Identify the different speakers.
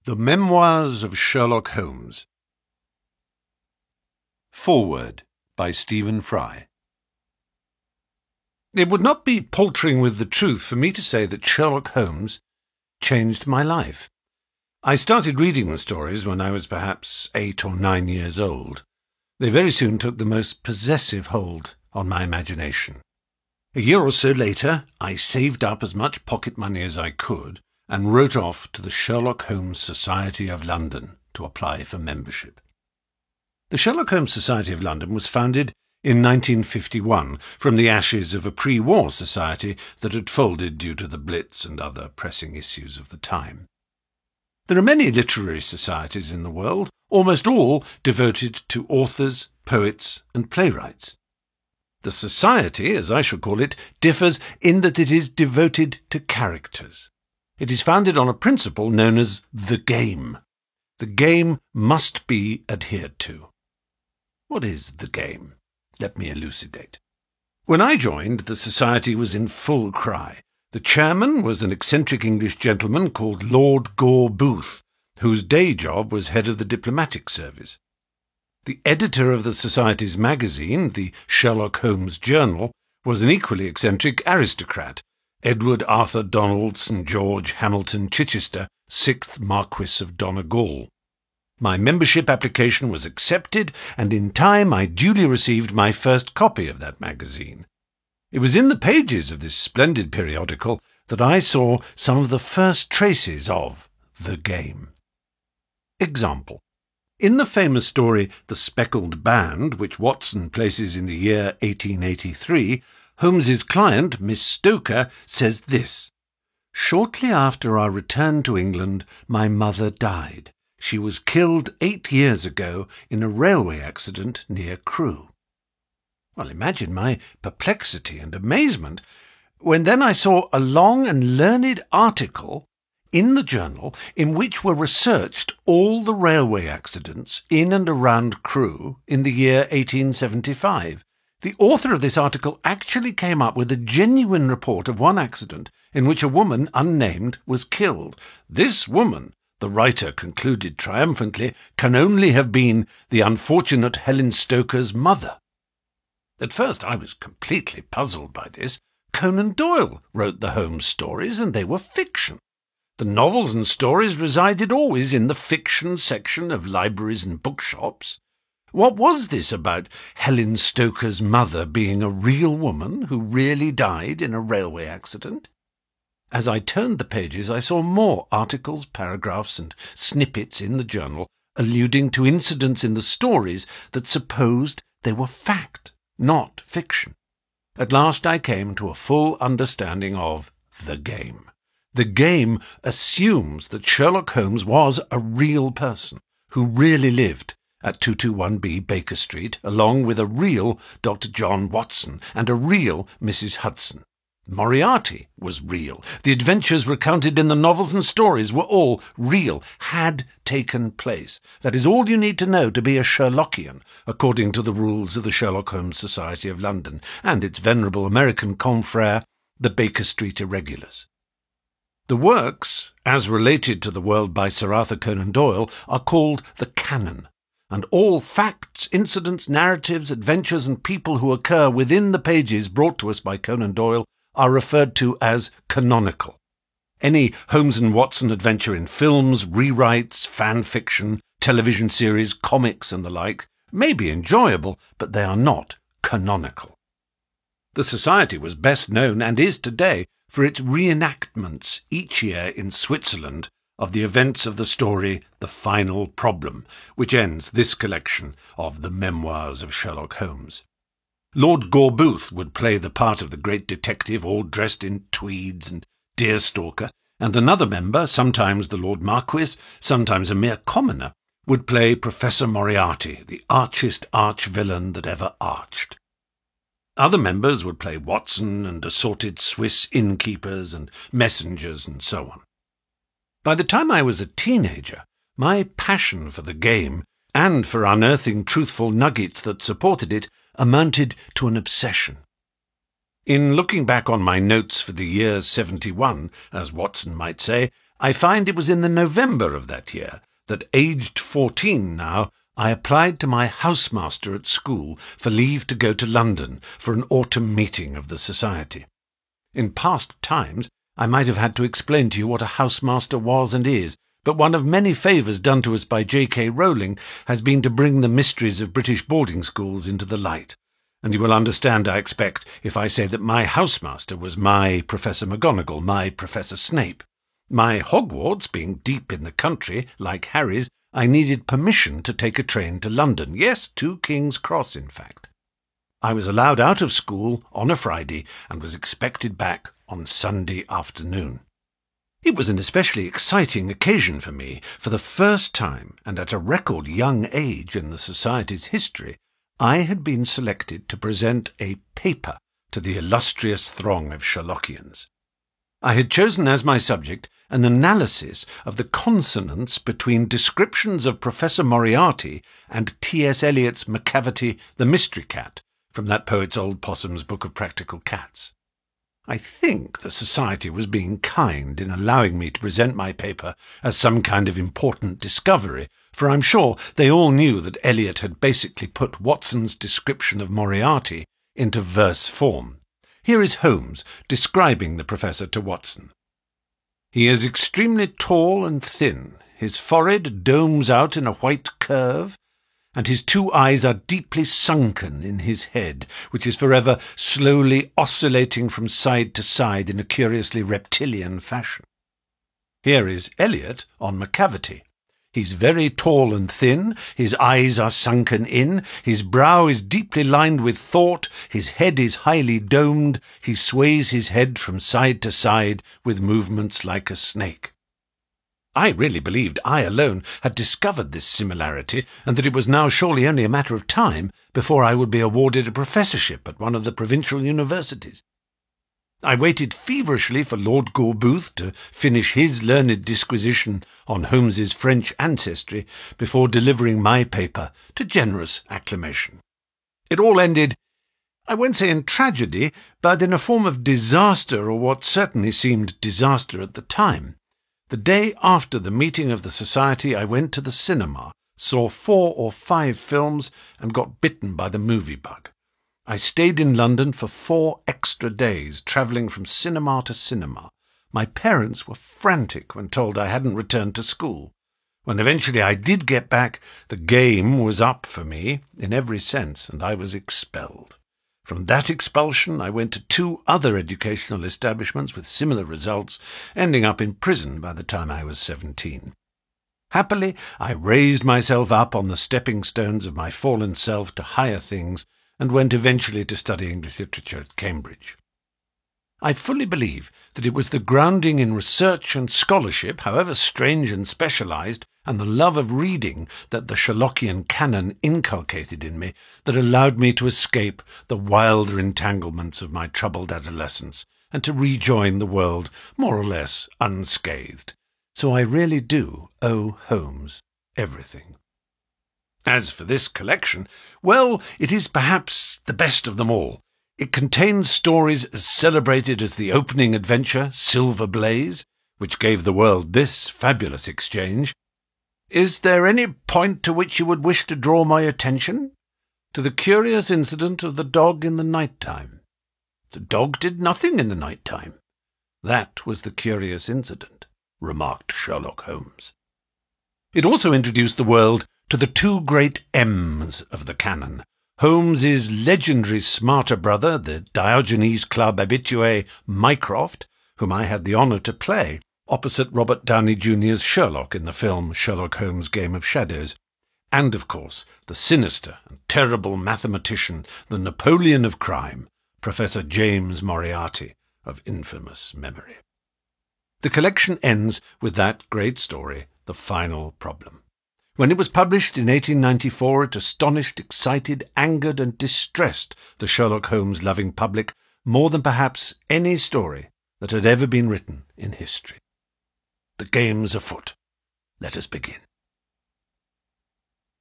Speaker 1: The Memoirs of Sherlock Holmes. Foreword by Stephen Fry. It would not be paltering with the truth for me to say that Sherlock Holmes changed my life. I started reading the stories when I was perhaps 8 or 9 years old. They very soon took the most possessive hold on my imagination. A year or so later, I saved up as much pocket money as I could and wrote off to the Sherlock Holmes Society of London to apply for membership. The Sherlock Holmes Society of London was founded in 1951 from the ashes of a pre-war society that had folded due to the Blitz and other pressing issues of the time. There are many literary societies in the world, almost all devoted to authors, poets, and playwrights. The society, as I shall call it, differs in that it is devoted to characters. It is founded on a principle known as the game. The game must be adhered to. What is the game? Let me elucidate. When I joined, the society was in full cry. The chairman was an eccentric English gentleman called Lord Gore Booth, whose day job was head of the diplomatic service. The editor of the society's magazine, the Sherlock Holmes Journal, was an equally eccentric aristocrat, Edward Arthur Donaldson George Hamilton Chichester, 6th Marquis of Donegal. My membership application was accepted, and in time I duly received my first copy of that magazine. It was in the pages of this splendid periodical that I saw some of the first traces of the game. Example. In the famous story The Speckled Band, which Watson places in the year 1883, Holmes's client, Miss Stoker, says this: "Shortly after our return to England, my mother died. She was killed 8 years ago in a railway accident near Crewe." Well, imagine my perplexity and amazement when then I saw a long and learned article in the journal in which were researched all the railway accidents in and around Crewe in the year 1875. The author of this article actually came up with a genuine report of one accident in which a woman unnamed was killed. This woman, the writer concluded triumphantly, can only have been the unfortunate Helen Stoker's mother. At first I was completely puzzled by this. Conan Doyle wrote the Holmes stories, and they were fiction. The novels and stories resided always in the fiction section of libraries and bookshops. What was this about Helen Stoker's mother being a real woman who really died in a railway accident? As I turned the pages, I saw more articles, paragraphs, and snippets in the journal alluding to incidents in the stories that supposed they were fact, not fiction. At last I came to a full understanding of the game. The game assumes that Sherlock Holmes was a real person who really lived at 221B Baker Street, along with a real Dr. John Watson and a real Mrs. Hudson. Moriarty was real. The adventures recounted in the novels and stories were all real, had taken place. That is all you need to know to be a Sherlockian, according to the rules of the Sherlock Holmes Society of London and its venerable American confrere, the Baker Street Irregulars. The works, as related to the world by Sir Arthur Conan Doyle, are called the canon, and all facts, incidents, narratives, adventures, and people who occur within the pages brought to us by Conan Doyle are referred to as canonical. Any Holmes and Watson adventure in films, rewrites, fan fiction, television series, comics, and the like may be enjoyable, but they are not canonical. The Society was best known, and is today, for its reenactments each year in Switzerland of the events of the story The Final Problem, which ends this collection of the Memoirs of Sherlock Holmes. Lord Gore Booth would play the part of the great detective, all dressed in tweeds and deerstalker, and another member, sometimes the Lord Marquis, sometimes a mere commoner, would play Professor Moriarty, the archest arch-villain that ever arched. Other members would play Watson and assorted Swiss innkeepers and messengers and so on. By the time I was a teenager, my passion for the game and for unearthing truthful nuggets that supported it amounted to an obsession. In looking back on my notes for the year 71, as Watson might say, I find it was in the November of that year that, aged 14 now, I applied to my housemaster at school for leave to go to London for an autumn meeting of the Society. In past times, I might have had to explain to you what a housemaster was and is, but one of many favours done to us by J.K. Rowling has been to bring the mysteries of British boarding schools into the light. And you will understand, I expect, if I say that my housemaster was my Professor McGonagall, my Professor Snape. My Hogwarts being deep in the country, like Harry's, I needed permission to take a train to London. Yes, to King's Cross, in fact. I was allowed out of school on a Friday and was expected back on Sunday afternoon. It was an especially exciting occasion for me. For the first time, and at a record young age in the Society's history, I had been selected to present a paper to the illustrious throng of Sherlockians. I had chosen as my subject an analysis of the consonance between descriptions of Professor Moriarty and T.S. Eliot's Macavity the Mystery Cat, from that poet's Old Possum's Book of Practical Cats. I think the Society was being kind in allowing me to present my paper as some kind of important discovery, for I'm sure they all knew that Eliot had basically put Watson's description of Moriarty into verse form. Here is Holmes describing the Professor to Watson. He is extremely tall and thin. His forehead domes out in a white curve, and his two eyes are deeply sunken in his head, which is forever slowly oscillating from side to side in a curiously reptilian fashion. Here is Eliot on Macavity. He's very tall and thin, his eyes are sunken in, his brow is deeply lined with thought, his head is highly domed, he sways his head from side to side with movements like a snake. I really believed I alone had discovered this similarity, and that it was now surely only a matter of time before I would be awarded a professorship at one of the provincial universities. I waited feverishly for Lord Gorbooth to finish his learned disquisition on Holmes's French ancestry before delivering my paper to generous acclamation. It all ended, I won't say in tragedy, but in a form of disaster, or what certainly seemed disaster at the time. The day after the meeting of the Society, I went to the cinema, saw 4 or 5 films, and got bitten by the movie bug. I stayed in London for 4 extra days, travelling from cinema to cinema. My parents were frantic when told I hadn't returned to school. When eventually I did get back, the game was up for me in every sense, and I was expelled. From that expulsion, I went to 2 other educational establishments with similar results, ending up in prison by the time I was 17. Happily, I raised myself up on the stepping stones of my fallen self to higher things, and went eventually to study English literature at Cambridge. I fully believe that it was the grounding in research and scholarship, however strange and specialised, and the love of reading that the Sherlockian canon inculcated in me that allowed me to escape the wilder entanglements of my troubled adolescence and to rejoin the world more or less unscathed. So I really do owe Holmes everything. As for this collection, well, it is perhaps the best of them all. It contains stories as celebrated as the opening adventure, Silver Blaze, which gave the world this fabulous exchange. Is there any point to which you would wish to draw my attention? To the curious incident of the dog in the night-time. The dog did nothing in the night-time. That was the curious incident, remarked Sherlock Holmes. It also introduced the world to the 2 great M's of the canon, Holmes's legendary smarter brother, the Diogenes Club habitué Mycroft, whom I had the honour to play, opposite Robert Downey Jr.'s Sherlock in the film Sherlock Holmes' Game of Shadows, and, of course, the sinister and terrible mathematician, the Napoleon of crime, Professor James Moriarty, of infamous memory. The collection ends with that great story, The Final Problem. When it was published in 1894, it astonished, excited, angered, and distressed the Sherlock Holmes-loving public more than perhaps any story that had ever been written in history. The game's afoot. Let us begin.